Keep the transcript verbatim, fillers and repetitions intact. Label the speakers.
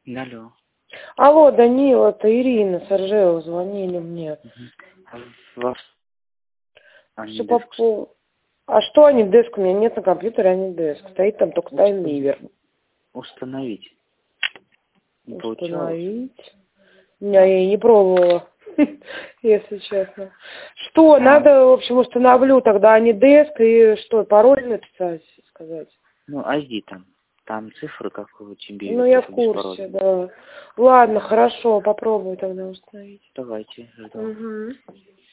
Speaker 1: Алло.
Speaker 2: Алло, Данила, это Ирина с Ржева, звонили мне.
Speaker 1: Вас...
Speaker 2: Что по пол- А что Анидеск? У меня нет на компьютере Анидеск. Стоит там только таймливер.
Speaker 1: Установить. Не получалось?
Speaker 2: Установить? Не, я и не пробовала, если честно. Что,
Speaker 1: А.
Speaker 2: надо, в общем, установлю тогда Анидеск и что, пароль написать, сказать?
Speaker 1: Ну, ай ди там. Там цифры, как в тебе.
Speaker 2: Ну, я в курсе, да. Ладно, хорошо, попробую тогда установить.
Speaker 1: Давайте, жду.
Speaker 2: Угу.